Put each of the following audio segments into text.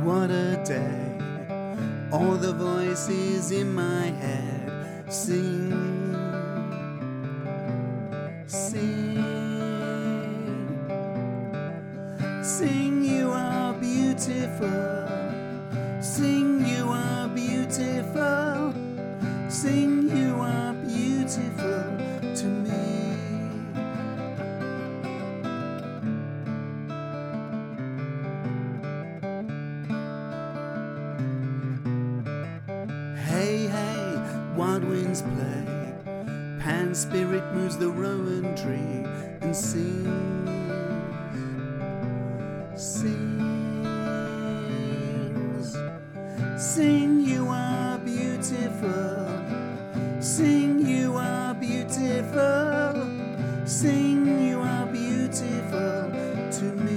What a day, all the voices in my head sing, sing, sing you are beautiful, sing you are beautiful, sing you are beautiful to me. Hey, hey, wild winds play, Pan spirit moves the rowan tree and sings, sings, sing you are beautiful, sing you are beautiful, sing you are beautiful to me.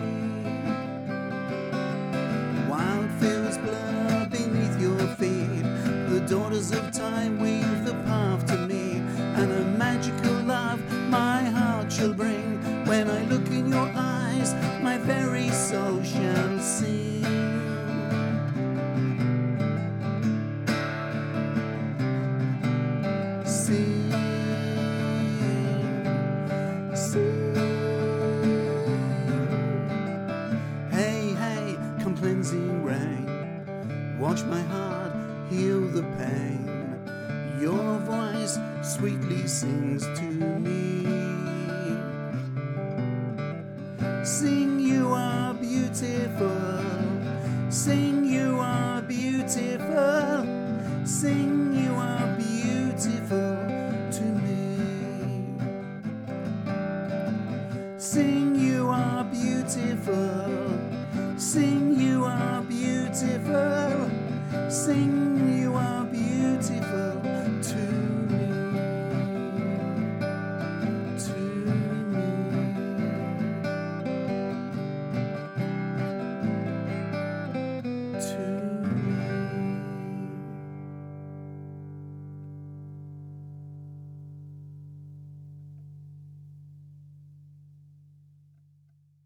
Wild fields blur beneath your feet, the daughters of time weave the path to me, and a magical love my heart shall bring. When I look in your eyes, my very soul shall sing. Sing, sing. Hey, hey, come cleansing rain, watch my heart heal the pain. Your voice sweetly sings to me. Sing you are beautiful, sing you are beautiful, sing you are beautiful to me. Sing you are beautiful, sing you are beautiful, sing you are beautiful